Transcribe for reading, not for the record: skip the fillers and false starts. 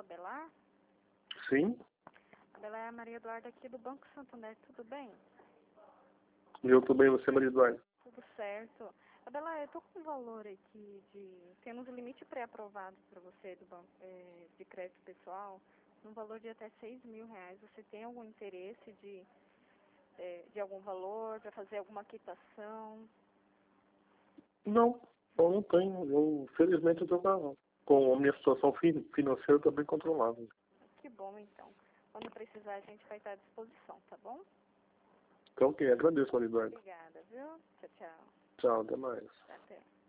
Abelar? Sim, Abelar é a Maria Eduarda aqui do Banco Santander, tudo bem? eu tô bem, você, Maria Eduarda? Tudo certo. Abelar, eu tô com um valor aqui temos um limite pré-aprovado para você do banco, de crédito pessoal, no valor de até R$ 6.000. Você tem algum interesse de algum valor, para fazer alguma quitação? Não, eu não tenho. Felizmente, eu tô com a minha situação financeira tá bem controlada. Que bom, então. Quando precisar, a gente vai estar à disposição, tá bom? Então, ok, agradeço, Maria Eduarda. Obrigada, viu? Tchau, tchau. Tchau, até mais. Até.